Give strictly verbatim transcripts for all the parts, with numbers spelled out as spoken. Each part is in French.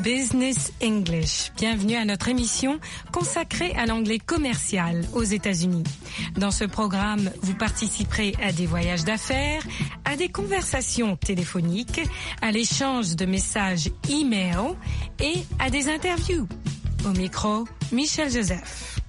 Business English. Bienvenue à notre émission consacrée à l'anglais commercial aux États-Unis. Dans ce programme, vous participerez à des voyages d'affaires, à des conversations téléphoniques, à l'échange de messages e-mail et à des interviews. Au micro, Michel Joseph.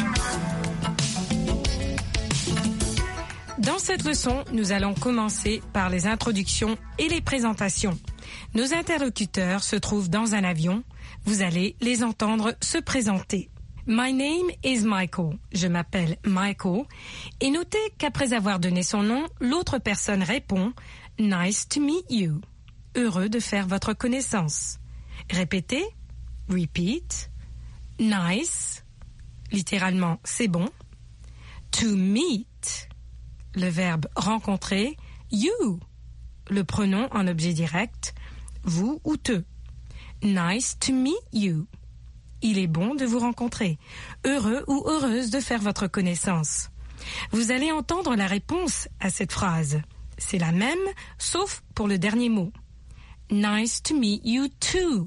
Dans cette leçon, nous allons commencer par les introductions et les présentations. Nos interlocuteurs se trouvent dans un avion. Vous allez les entendre se présenter. My name is Michael. Je m'appelle Michael. Et notez qu'après avoir donné son nom, l'autre personne répond « Nice to meet you ». Heureux de faire votre connaissance. Répétez. Repeat. Nice. Littéralement, c'est bon. To meet. Le verbe rencontrer. You. Le pronom en objet direct. Vous ou te. Nice to meet you. Il est bon de vous rencontrer. Heureux ou heureuse de faire votre connaissance. Vous allez entendre la réponse à cette phrase. C'est la même, sauf pour le dernier mot. Nice to meet you too.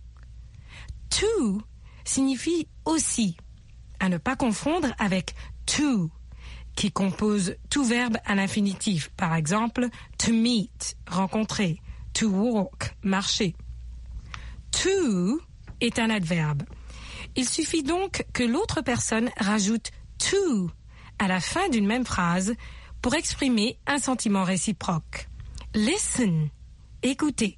To signifie aussi, à ne pas confondre avec to, qui compose tout verbe à l'infinitif. Par exemple, to meet, rencontrer. To walk, marcher. To est un adverbe. Il suffit donc que l'autre personne rajoute to à la fin d'une même phrase pour exprimer un sentiment réciproque. Listen, écoutez.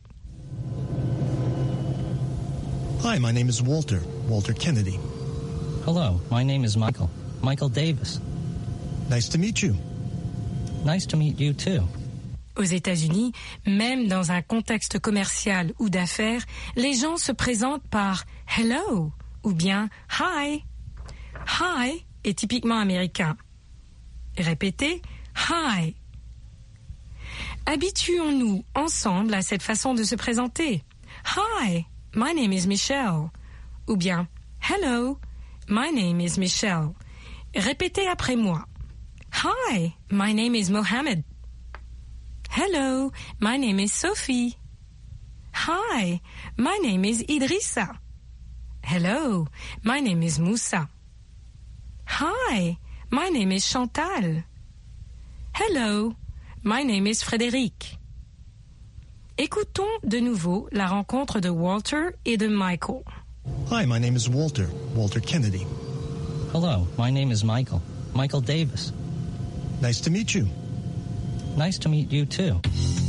Hi, my name is Walter, Walter Kennedy. Hello, my name is Michael, Michael Davis. Nice to meet you. Nice to meet you too. Aux États-Unis, même dans un contexte commercial ou d'affaires, les gens se présentent par « hello » ou bien « hi ». « Hi » est typiquement américain. Répétez « hi ». Habituons-nous ensemble à cette façon de se présenter. « Hi, my name is Michelle » ou bien « hello, my name is Michelle ». Répétez après moi. « Hi, my name is Mohammed ». Hello, my name is Sophie. Hi, my name is Idrissa. Hello, my name is Moussa. Hi, my name is Chantal. Hello, my name is Frédéric. Écoutons de nouveau la rencontre de Walter et de Michael. Hi, my name is Walter, Walter Kennedy. Hello, my name is Michael, Michael Davis. Nice to meet you. Nice to meet you too.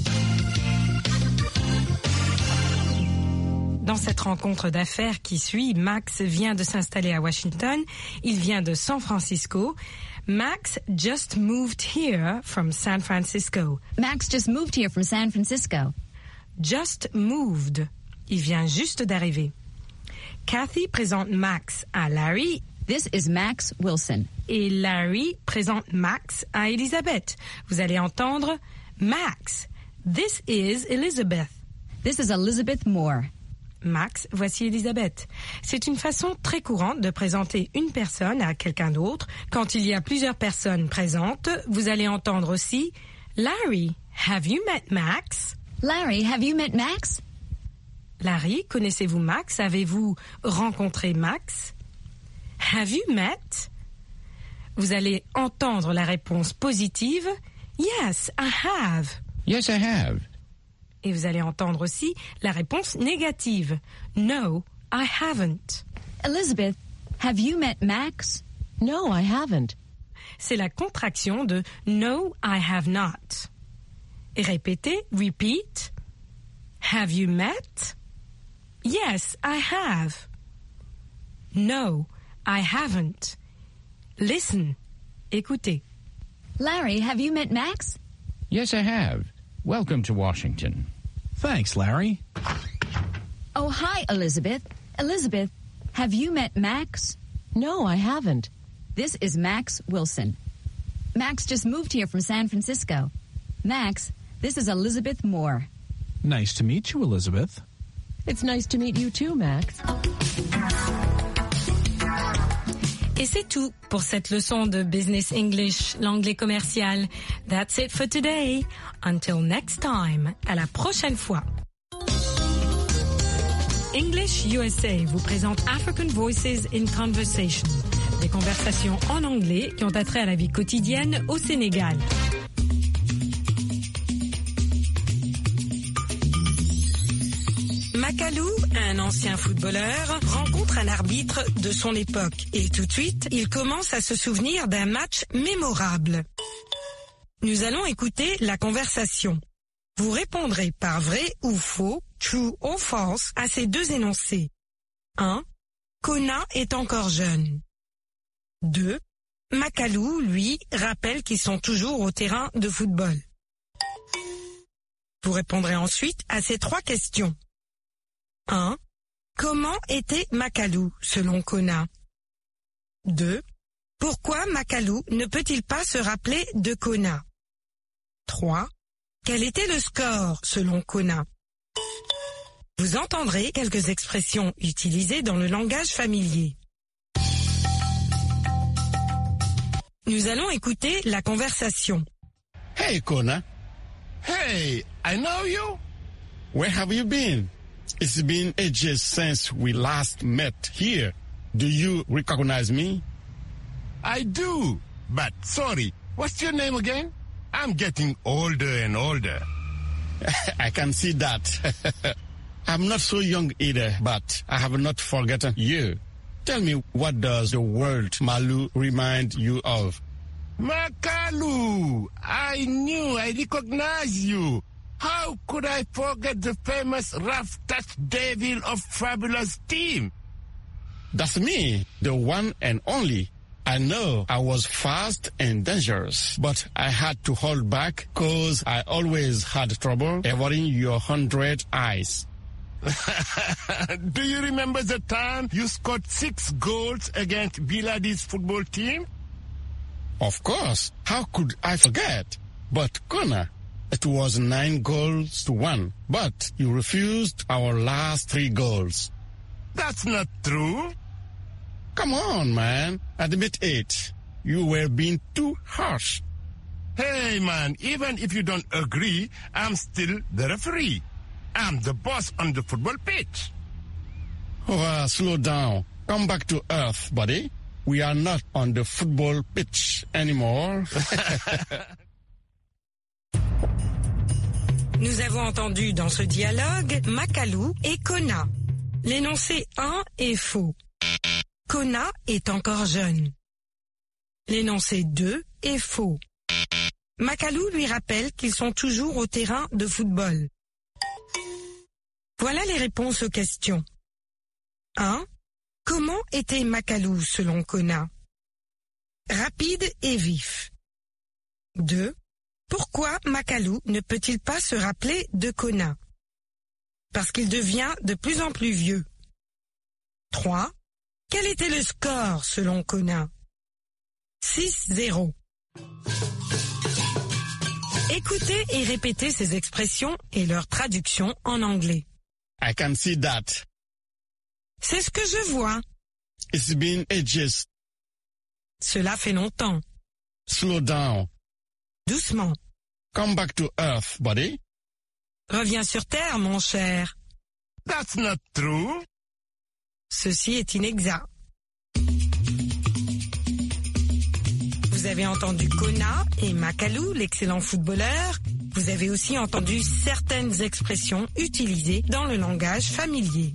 Dans cette rencontre d'affaires qui suit, Max vient de s'installer à Washington. Il vient de San Francisco. Max just moved here from San Francisco. Max just moved here from San Francisco. Just moved. Il vient juste d'arriver. Kathy présente Max à Larry. This is Max Wilson. Et Larry présente Max à Elizabeth. Vous allez entendre Max. This is Elizabeth. This is Elizabeth Moore. Max, voici Elizabeth. C'est une façon très courante de présenter une personne à quelqu'un d'autre. Quand il y a plusieurs personnes présentes, vous allez entendre aussi Larry, have you met Max? Larry, have you met Max? Larry, connaissez-vous Max? Avez-vous rencontré Max? Have you met? Vous allez entendre la réponse positive. Yes, I have. Yes, I have. Et vous allez entendre aussi la réponse négative. No, I haven't. Elizabeth, have you met Max? No, I haven't. C'est la contraction de No, I have not. Et répétez, repeat. Have you met? Yes, I have. No, I haven't. Listen. Écoutez. Larry, have you met Max? Yes, I have. Welcome to Washington. Thanks, Larry. Oh, hi, Elizabeth. Elizabeth, have you met Max? No, I haven't. This is Max Wilson. Max just moved here from San Francisco. Max, this is Elizabeth Moore. Nice to meet you, Elizabeth. It's nice to meet you too, Max. Et c'est tout pour cette leçon de Business English, l'anglais commercial. That's it for today. Until next time. À la prochaine fois. English U S A vous présente African Voices in Conversation, des conversations en anglais qui ont attrait à la vie quotidienne au Sénégal. Makalou, un ancien footballeur, rencontre un arbitre de son époque et tout de suite, il commence à se souvenir d'un match mémorable. Nous allons écouter la conversation. Vous répondrez par vrai ou faux, true or false, à ces deux énoncés. un. Kona est encore jeune. deux. Makalou, lui, rappelle qu'ils sont toujours au terrain de football. Vous répondrez ensuite à ces trois questions. un. Comment était Makalou, selon Kona? deux. Pourquoi Makalou ne peut-il pas se rappeler de Kona? trois. Quel était le score, selon Kona? Vous entendrez quelques expressions utilisées dans le langage familier. Nous allons écouter la conversation. Hey, Kona. Hey, I know you. Where have you been? It's been ages since we last met here. Do you recognize me? I do, but sorry, what's your name again? I'm getting older and older. I can see that. I'm not so young either, but I have not forgotten you. Tell me, what does the word Malu remind you of? Makalu! I knew I recognized you. How could I forget the famous rough touch devil of Fabulous Team? That's me, the one and only. I know I was fast and dangerous, but I had to hold back because I always had trouble avoiding your hundred eyes. Do you remember the time you scored six goals against Biladi's football team? Of course. How could I forget? But Kona, it was nine goals to one, but you refused our last three goals. That's not true. Come on, man. Admit it. You were being too harsh. Hey, man, even if you don't agree, I'm still the referee. I'm the boss on the football pitch. Oh, uh, slow down. Come back to earth, buddy. We are not on the football pitch anymore. Nous avons entendu dans ce dialogue Makalou et Kona. L'énoncé un est faux. Kona est encore jeune. L'énoncé deux est faux. Makalou lui rappelle qu'ils sont toujours au terrain de football. Voilà les réponses aux questions. un. Comment était Makalou selon Kona? Rapide et vif. deux. Pourquoi Makalou ne peut-il pas se rappeler de Kona? Parce qu'il devient de plus en plus vieux. trois. Quel était le score selon Kona? six zéro. Écoutez et répétez ces expressions et leur traduction en anglais. I can see that. C'est ce que je vois. It's been ages. Cela fait longtemps. Slow down. Doucement. Come back to earth, buddy. Reviens sur terre, mon cher. That's not true. Ceci est inexact. Vous avez entendu Kona et Makalou, l'excellent footballeur. Vous avez aussi entendu certaines expressions utilisées dans le langage familier.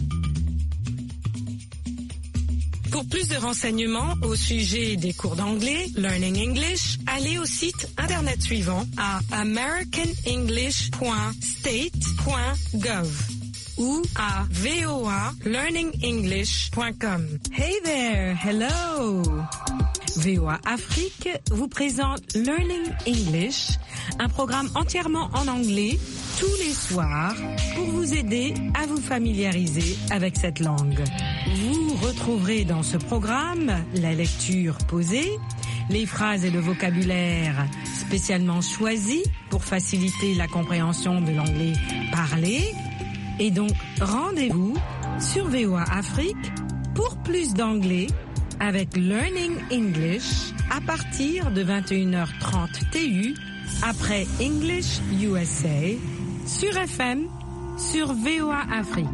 Pour plus de renseignements au sujet des cours d'anglais, Learning English, allez au site internet suivant à american english point state point gov ou à voa learning english point com. Hey there, hello! V O A Afrique vous présente Learning English, un programme entièrement en anglais tous les soirs pour vous aider à vous familiariser avec cette langue. Vous retrouverez dans ce programme la lecture posée, les phrases et le vocabulaire spécialement choisis pour faciliter la compréhension de l'anglais parlé. Et donc, rendez-vous sur V O A Afrique pour plus d'anglais avec Learning English à partir de vingt et une heures trente T U après English U S A sur F M sur V O A Afrique.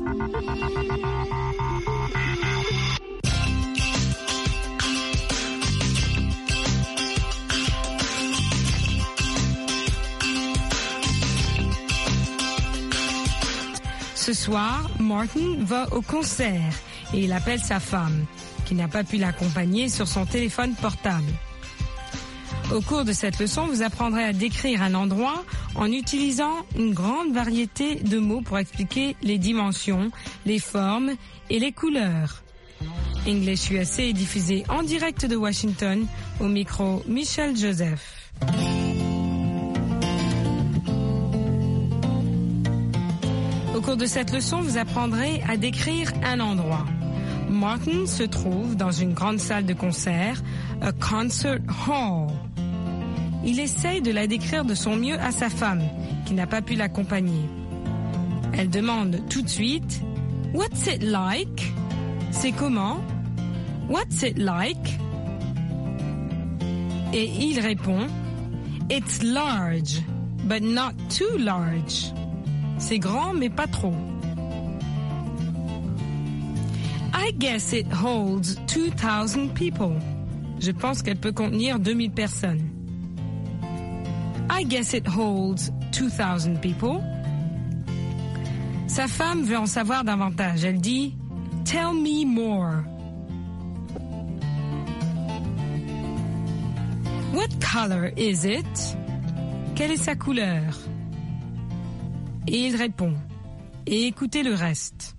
Ce soir, Martin va au concert et il appelle sa femme, qui n'a pas pu l'accompagner, sur son téléphone portable. Au cours de cette leçon, vous apprendrez à décrire un endroit en utilisant une grande variété de mots pour expliquer les dimensions, les formes et les couleurs. English U S A est diffusé en direct de Washington, au micro Michel Joseph. Au cours de cette leçon, vous apprendrez à décrire un endroit. Martin se trouve dans une grande salle de concert, a concert hall. Il essaye de la décrire de son mieux à sa femme, qui n'a pas pu l'accompagner. Elle demande tout de suite « What's it like ?» C'est comment? What's it like? Et il répond « It's large, but not too large. » C'est grand, mais pas trop. I guess it holds two thousand people. Je pense qu'elle peut contenir deux mille personnes. I guess it holds two thousand people. Sa femme veut en savoir davantage. Elle dit « Tell me more. » What color is it? Quelle est sa couleur? Et il répond. Et écoutez le reste.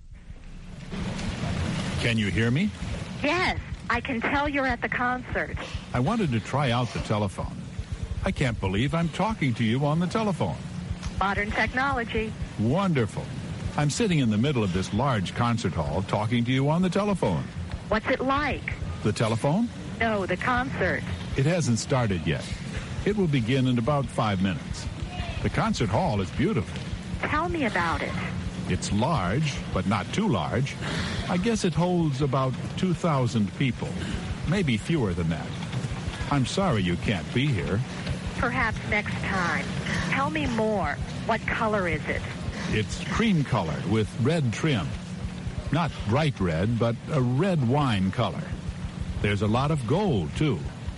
Can you hear me? Yes, I can tell you're at the concert. I wanted to try out the telephone. I can't believe I'm talking to you on the telephone. Modern technology. Wonderful. I'm sitting in the middle of this large concert hall talking to you on the telephone. What's it like? The telephone? No, the concert. It hasn't started yet. It will begin in about five minutes. The concert hall is beautiful. Tell me about it. It's large, but not too large. I guess it holds about two thousand people, maybe fewer than that. I'm sorry you can't be here. Perhaps next time. Tell me more. What color is it? It's cream colored with red trim. Not bright red, but a red wine color. There's a lot of gold, too.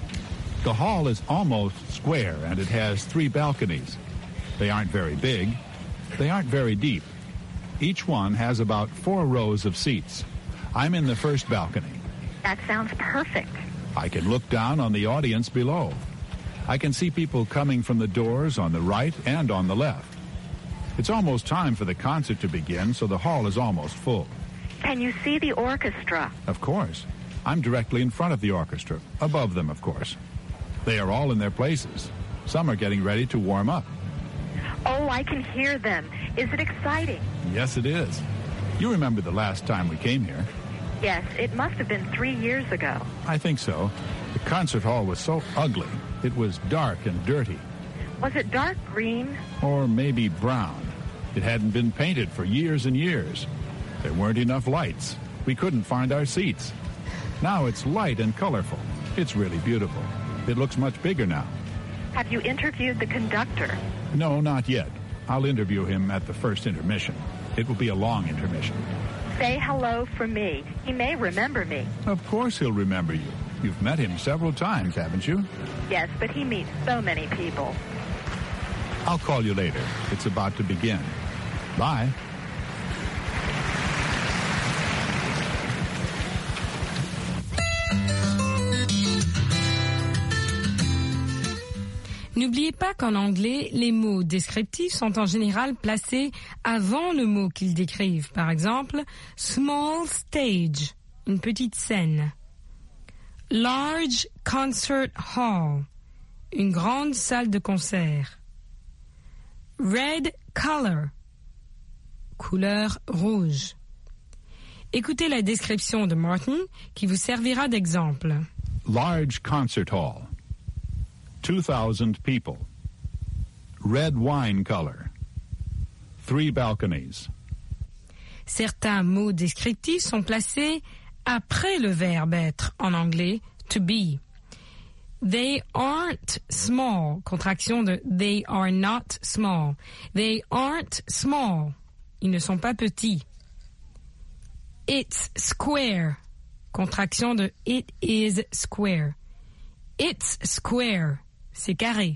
The hall is almost square, and it has three balconies. They aren't very big. They aren't very deep. Each one has about four rows of seats. I'm in the first balcony. That sounds perfect. I can look down on the audience below. I can see people coming from the doors on the right and on the left. It's almost time for the concert to begin, so the hall is almost full. Can you see the orchestra? Of course. I'm directly in front of the orchestra, above them, of course. They are all in their places. Some are getting ready to warm up. Oh, I can hear them. Is it exciting? Yes, it is. You remember the last time we came here? Yes, it must have been three years ago. I think so. The concert hall was so ugly. It was dark and dirty. Was it dark green? Or maybe brown. It hadn't been painted for years and years. There weren't enough lights. We couldn't find our seats. Now it's light and colorful. It's really beautiful. It looks much bigger now. Have you interviewed the conductor? No, not yet. I'll interview him at the first intermission. It will be a long intermission. Say hello from me. He may remember me. Of course he'll remember you. You've met him several times, haven't you? Yes, but he meets so many people. I'll call you later. It's about to begin. Bye. N'oubliez pas qu'en anglais, les mots descriptifs sont en général placés avant le mot qu'ils décrivent. Par exemple, small stage, une petite scène. Large concert hall, une grande salle de concert. Red color, couleur rouge. Écoutez la description de Martin qui vous servira d'exemple. Large concert hall. two thousand people. Red wine color. Three balconies. Certains mots descriptifs sont placés après le verbe être en anglais to be. They aren't small, contraction de they are not small. They aren't small. Ils ne sont pas petits. It's square. Contraction de it is square. It's square. C'est carré.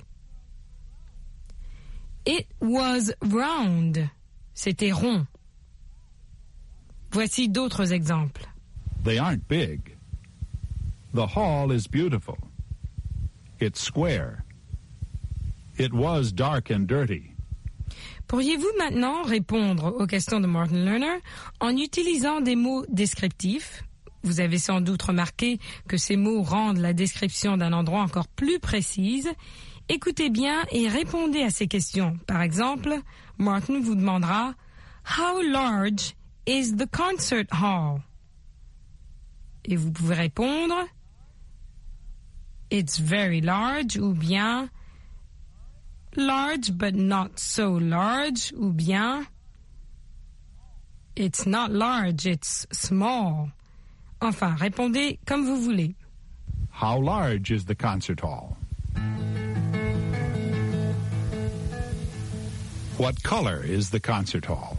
It was round. C'était rond. Voici d'autres exemples. They aren't big. The hall is beautiful. It's square. It was dark and dirty. Pourriez-vous maintenant répondre aux questions de Martin Lerner en utilisant des mots descriptifs? Vous avez sans doute remarqué que ces mots rendent la description d'un endroit encore plus précise. Écoutez bien et répondez à ces questions. Par exemple, Martin vous demandera « How large is the concert hall? » Et vous pouvez répondre « It's very large » ou bien « Large but not so large » ou bien « It's not large, it's small ». Enfin, répondez comme vous voulez. How large is the concert hall? What color is the concert hall?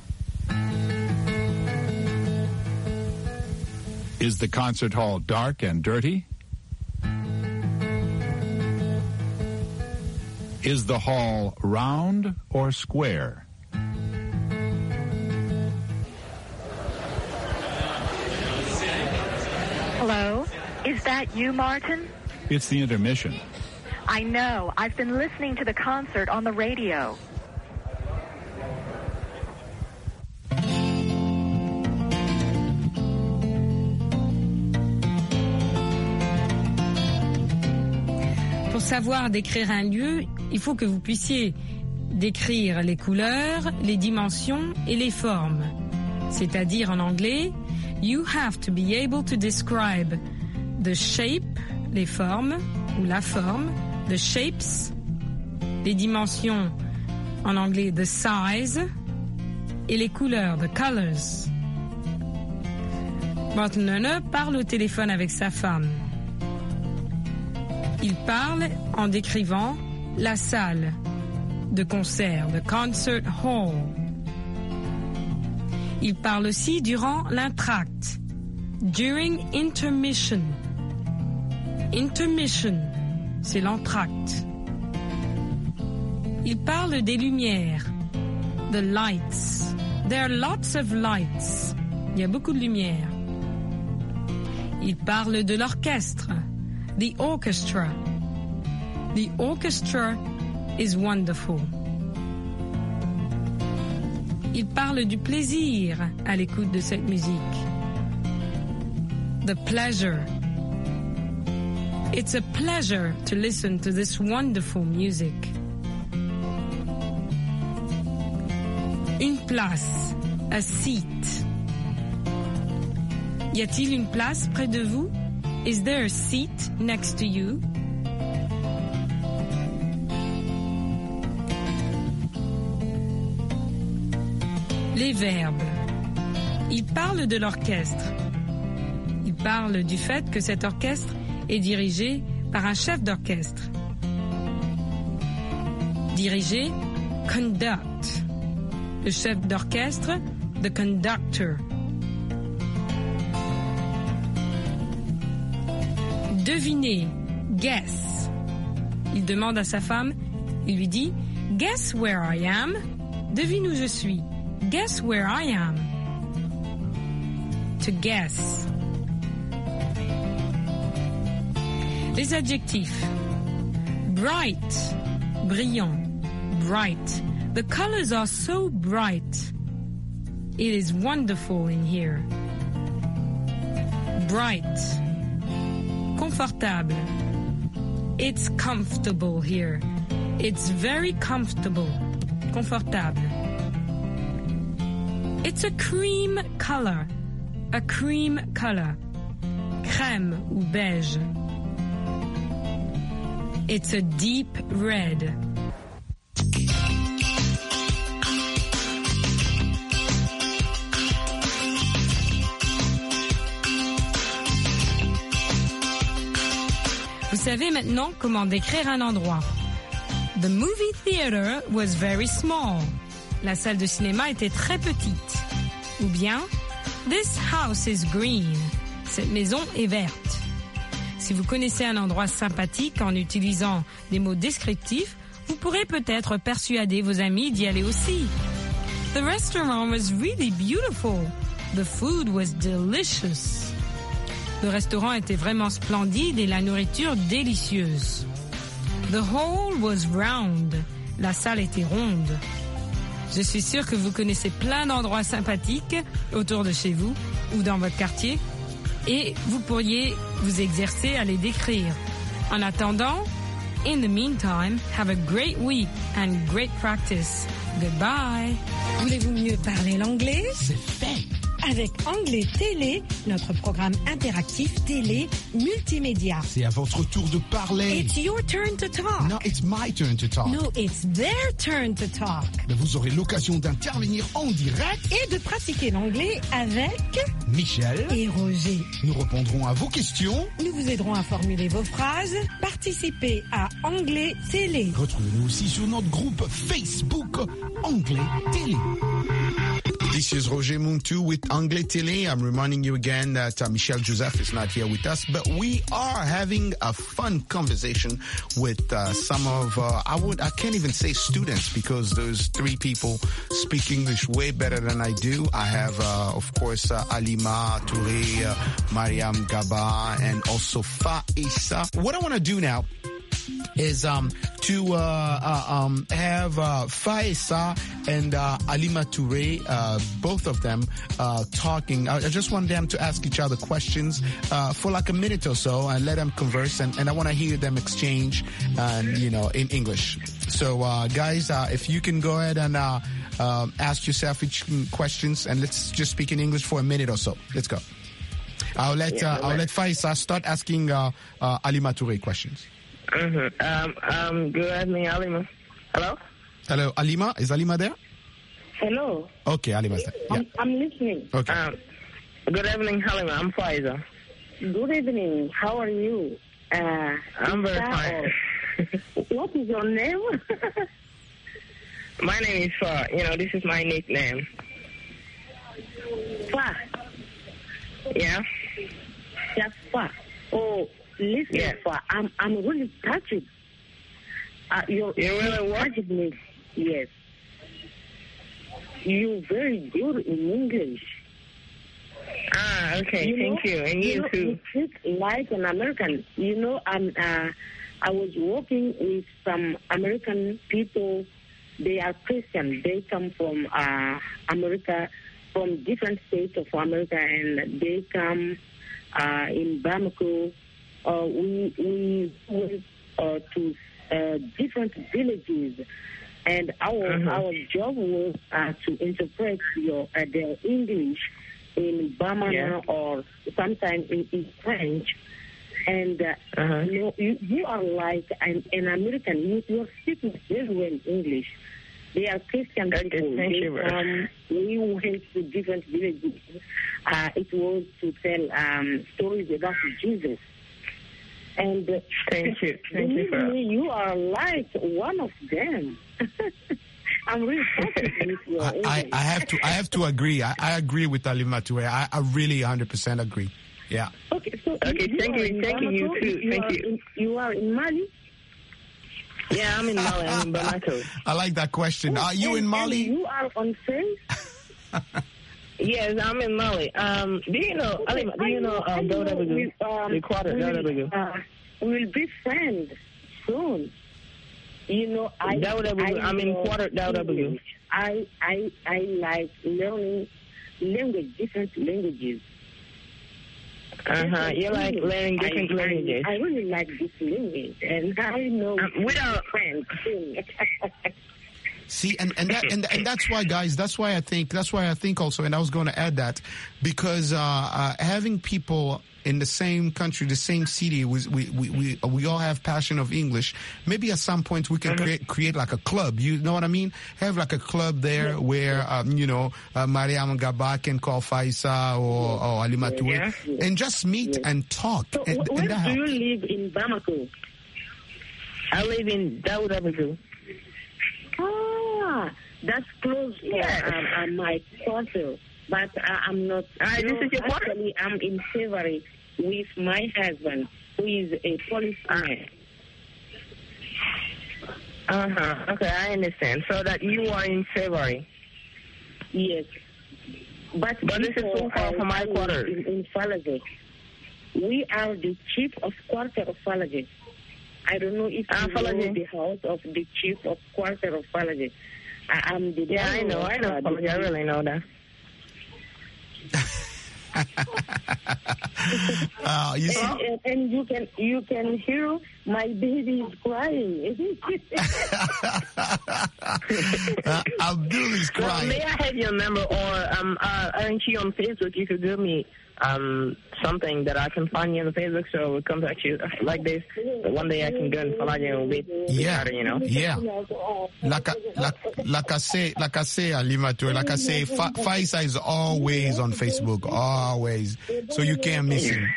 Is the concert hall dark and dirty? Is the hall round or square? Hello? Is that you, Martin? It's the intermission. I know. I've been listening to the concert on the radio. Pour savoir décrire un lieu, il faut que vous puissiez décrire les couleurs, les dimensions et les formes. C'est-à-dire en anglais, you have to be able to describe the shape, les formes, ou la forme, the shapes, les dimensions, en anglais, the size, et les couleurs, the colors. Martin Lerner parle au téléphone avec sa femme. Il parle en décrivant la salle de concert, the concert hall. Il parle aussi durant l'entracte, during intermission. Intermission, c'est l'entracte. Il parle des lumières, the lights. There are lots of lights. Il y a beaucoup de lumière. Il parle de l'orchestre, the orchestra. The orchestra is wonderful. Il parle du plaisir à l'écoute de cette musique. The pleasure. It's a pleasure to listen to this wonderful music. Une place, a seat. Y a-t-il une place près de vous? Is there a seat next to you? Les verbes. Il parle de l'orchestre. Il parle du fait que cet orchestre est dirigé par un chef d'orchestre. Diriger, conduct. Le chef d'orchestre, the conductor. Deviner, guess. Il demande à sa femme, il lui dit, guess where I am. Devine où je suis. Guess where I am. To guess. Les adjectifs. Bright, brillant, bright. The colors are so bright. It is wonderful in here. Bright. Confortable. It's comfortable here. It's very comfortable. Confortable. It's a cream color. A cream color. Crème ou beige. It's a deep red. Vous savez maintenant comment décrire un endroit. The movie theater was very small. la salle de cinéma était très petite. Ou bien, this house is green. Cette maison est verte. Si vous connaissez un endroit sympathique en utilisant des mots descriptifs, vous pourrez peut-être persuader vos amis d'y aller aussi. The restaurant was really beautiful. The food was delicious. Le restaurant était vraiment splendide et la nourriture délicieuse. The hall was round. La salle était ronde. Je suis sûre que vous connaissez plein d'endroits sympathiques autour de chez vous ou dans votre quartier et vous pourriez vous exercer à les décrire. En attendant, in the meantime, have a great week and great practice. Goodbye. Voulez-vous mieux parler l'anglais? C'est fait. Avec Anglais Télé, notre programme interactif télé multimédia. C'est à votre tour de parler. It's your turn to talk. No, it's my turn to talk. No, it's their turn to talk. Mais vous aurez l'occasion d'intervenir en direct et de pratiquer l'anglais avec Michel et Roger. Nous répondrons à vos questions. Nous vous aiderons à formuler vos phrases. Participez à Anglais Télé. Retrouvez-nous aussi sur notre groupe Facebook Anglais Télé. This is Roger Muntu with Anglais Télé. I'm reminding you again that uh, Michel Joseph is not here with us, but we are having a fun conversation with uh, some of, uh, I would, I can't even say students because those three people speak English way better than I do. I have, uh, of course, uh, Alima Touré, uh, Mariam Gaba, and also Faisa. What I want to do now is um, to uh, uh, um, have uh, Faisa and uh, Alima Touré, uh, both of them, uh, talking. I, I just want them to ask each other questions uh, for like a minute or so and let them converse. And, and I want to hear them exchange, and you know, in English. So, uh, guys, uh, if you can go ahead and uh, uh, ask yourself each questions, and let's just speak in English for a minute or so. Let's go. I'll let uh, I'll let Faisa start asking uh, uh, Alima Touré questions. Mm-hmm. Um, um, good evening, Alima. Hello? Hello, Alima. Is Alima there? Hello. Okay, Alima's there. Yeah. I'm, I'm listening. Okay. Um, good evening, Halima. I'm Faiza. Good evening. How are you? Uh, I'm very fine. What is your name? My name is Fa. You know, this is my nickname. Fa? Yeah. Just Fa. Oh. Listen, yeah. For, I'm I'm really touched. Uh, you're, you really touched me. Yes. You're very good in English. Ah, okay. You Thank know, you. And you, you know, too. You speak like an American. You know, I'm, uh, I was working with some American people. They are Christian. They come from uh, America, from different states of America, and they come uh, in Bamako. Uh, we we went uh, to uh, different villages, and our uh-huh. our job was uh, to interpret your uh, their English in Bamana yeah. or sometimes in, in French. And uh, uh-huh. you know, you, you are like an, an American. You, you are speaking very well English. They are Christian people. Thank you. Um, we went to different villages. Uh, it was to tell um, stories about Jesus. And uh, thank you. Thank you, for me, you are like one of them. I'm really happy with your I, I, I have to I have to agree. I, I agree with Alima Touré. I, I really one hundred percent agree. Yeah. Okay, so okay, you thank you. Thank you, you too. You thank you. In, you are in Mali? Yeah, I'm in Mali. I'm in Bamako. I like that question. Oh, are you and, in Mali? You are on face? Yes, I'm in Mali. Um, do you know, okay, Alima, do you know uh, Douda Bagou? Um, the quarter, Douda Bagou. Uh, we'll be friends soon. You know, I, Douda Bagou. I'm in quarter Douda Bagou. I, I, I like learning language, different languages. Uh-huh. You like learning different I, languages. I, I really like this language, and I know um, we are friends soon. See, and, and that and and that's why, guys. That's why I think. That's why I think also. And I was going to add that because uh, uh, having people in the same country, the same city, we we we we, we all have passion of English. Maybe at some point we can mm-hmm. create create like a club. You know what I mean? Have like a club there yeah. where um, you know uh, Mariam Gaba can call Faisa or, or Alima Touré yeah. and just meet yeah. and talk. So and, where and that do helps. you live in Bamako? I live in Douda Bagou. Ah, that's close for Yes. um, uh, my quarter. But uh, I'm not. Ah, this no, is your quarter? actually, I'm in February with my husband, who is a policeman. Uh huh. Okay, I understand. So that you are in February. Yes. But, But this is so far from my quarter. In, in Falage. We are the chief of quarter of Falage. I don't know if Ah, you know Falage. the house of the chief of quarter of Falage. I am the Yeah, I know. I know. uh, Falage. I really know that. uh, you see, and, and, and you can you can hear my baby is crying. uh, Abdul is Well, crying. may I have your number, or um, uh, aren't you on Facebook? You could give me um something that I can find you on Facebook, so I will contact you like this. One day I can go and follow you and we'll be Yeah, together, you know. yeah. Like I, like, like I say, like I say, Alimato, like I say, Fa- Faisa is always on Facebook, always. So you can't miss him.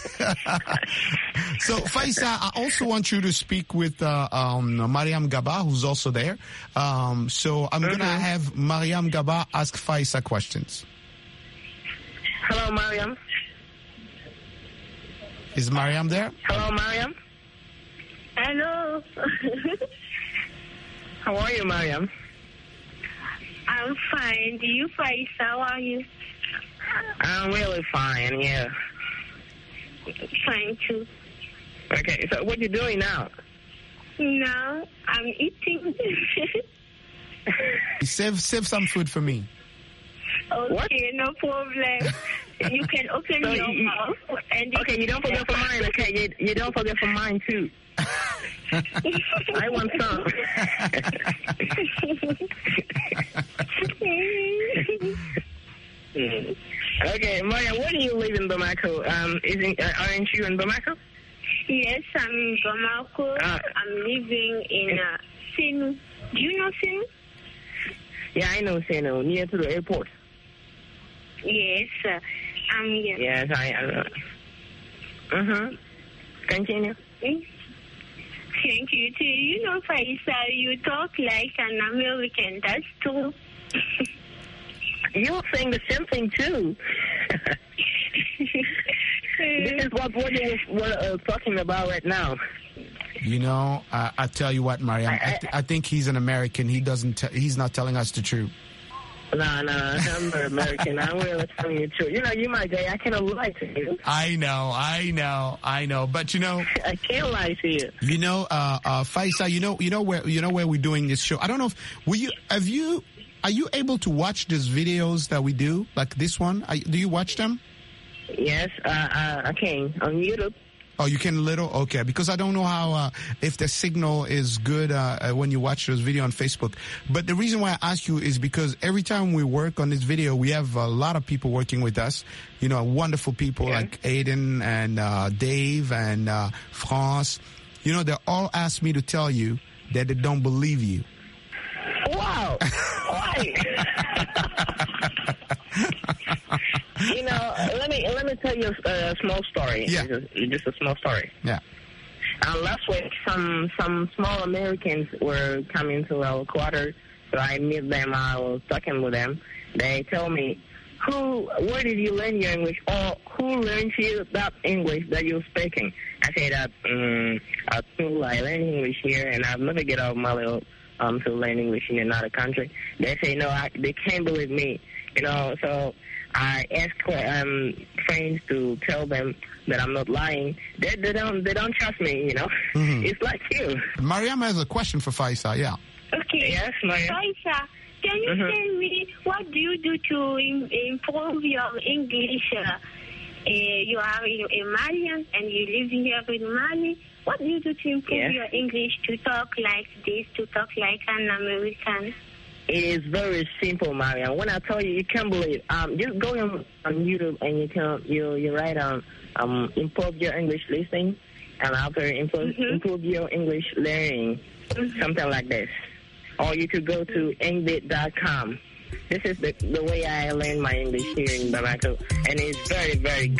So Faisa, I also want you to speak with uh, um, Mariam Gaba, who's also there. Um, so I'm gonna have Mariam Gaba ask Faisa questions. Hello, Mariam. Is Mariam there? Hello, Mariam. Hello. How are you, Mariam? I'm fine. Do you find how are you? I'm really fine, yeah. Fine too. Okay, so what you doing now? Now I'm eating. Save, save some food for me. Okay, What? no problem. You can open So your you- mouth and you Okay, you don't forget for mine, okay? You, you don't forget for mine, too. I want some. Okay, Mariam, where do you live in Bamako? Um, isn't, uh, aren't you in Bamako? Yes, I'm in Bamako. Uh, I'm living in uh, Sinu. Do you know Sinu? Yeah, I know, Seno, near to the airport. Yes, uh, I'm here. Yes, I know. Mm-hmm. Continue. Thank you too. You know, Faisa, you talk like an American. That's true. You're saying the same thing, too. This is what, what you were uh, talking about right now. You know, uh, I tell you what, Mariam, I, th- I think he's an American. He doesn't. T- he's not telling us the truth. No, no, I'm not American. I'm really telling you the truth. You know, you my guy. I cannot lie to you. I know, I know, I know. But you know, I can't lie to you. You know, uh, uh, Faisa, you know, you know where, you know where we're doing this show. I don't know if will you have you are you able to watch these videos that we do, like this one? Are, do you watch them? Yes, uh, uh, I can on YouTube. Oh, you can little? Okay, because I don't know how, uh, if the signal is good uh, uh, when you watch those video on Facebook. But the reason why I ask you is because every time we work on this video, we have a lot of people working with us. You know, wonderful people Yeah. like Aiden and uh, Dave and uh, France. You know, they all ask me to tell you that they don't believe you. Wow. Why? You know, let me let me tell you a, a small story. Yeah. Just, just a small story. Yeah. Uh, last week, some some small Americans were coming to our quarters, so I met them. I was talking with them. They told me, "Who? Where did you learn your English? Or who learned you that English that you're speaking?" I said that um, at school I learned English here, and I've never get out of my little um to learn English in another country. They say no, I, they can't believe me. You know, so I asked um, friends to tell them that I'm not lying. They, they don't they don't trust me, you know. Mm-hmm. It's like you. Mariam has a question for Faisa, yeah. Okay. Yes, Maya. Faisa, can you Mhm. tell me what do you do to im- improve your English? Uh, uh, you are in, in Mali and you live here in Mali. What do you do to improve Yes. your English to talk like this, to talk like an American? It is very simple, Mariam. When I tell you, you can't believe. Um, just go on, on YouTube and you can you you write um um improve your English listening, and after improve Mhm. improve your English learning, Mhm. something like this. Or you could go to engbit dot com. This is the the way I learned my English here in Bamako, and it's very very good.